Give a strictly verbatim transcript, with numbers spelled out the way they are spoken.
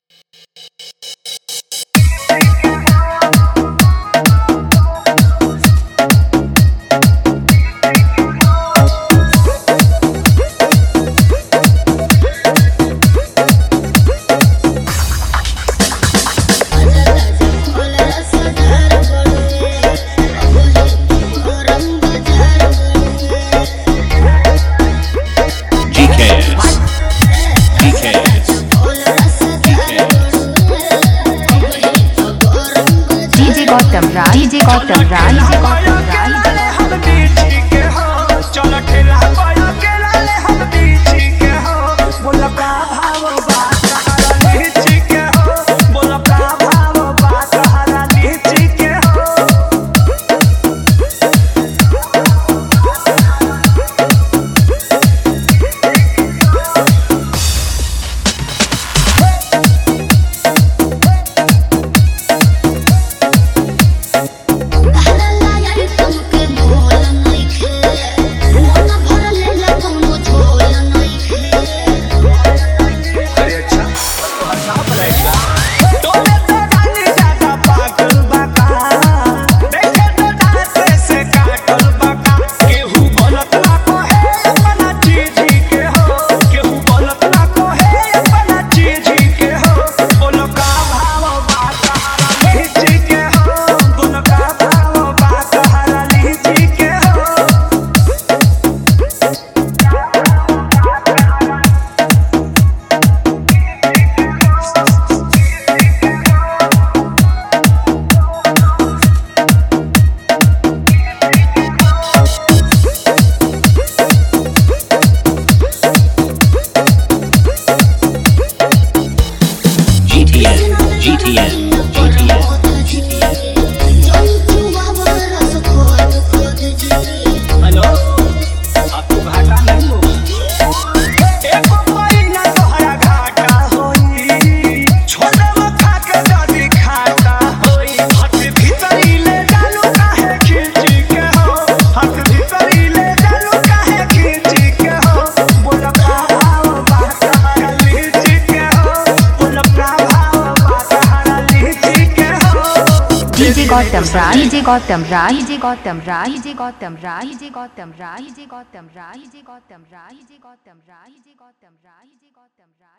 Gautam Raj DJ Gautam Raj DJ Gautam Raj हम बीची के हो चल ठेला पाया के लाले हम बीची के हो बोल का भाव बात हरा लीची के हो बोल का भाव बात हरा लीची के हो G T N, G T N. Hello आपको घाटा नहीं होगा एको महीना तोहरा घाटा होई छोटा मखा के दादी खाता होई हाथ भीतरी ले डालू काहे खींची के हो हाथ भीतरी ले डालू काहे खींची के हो बोल का भाव बात हरा लीची के हो बोल का भाव बात हरा लीची के हो DJ Gautam Raj DJ Gautam Raj DJ Gautam Raj DJ Gautam Raj DJ Gautam Raj DJ Gautam Raj DJ Gautam Raj DJ Gautam Raj DJ Gautam Raj DJ Gautam राज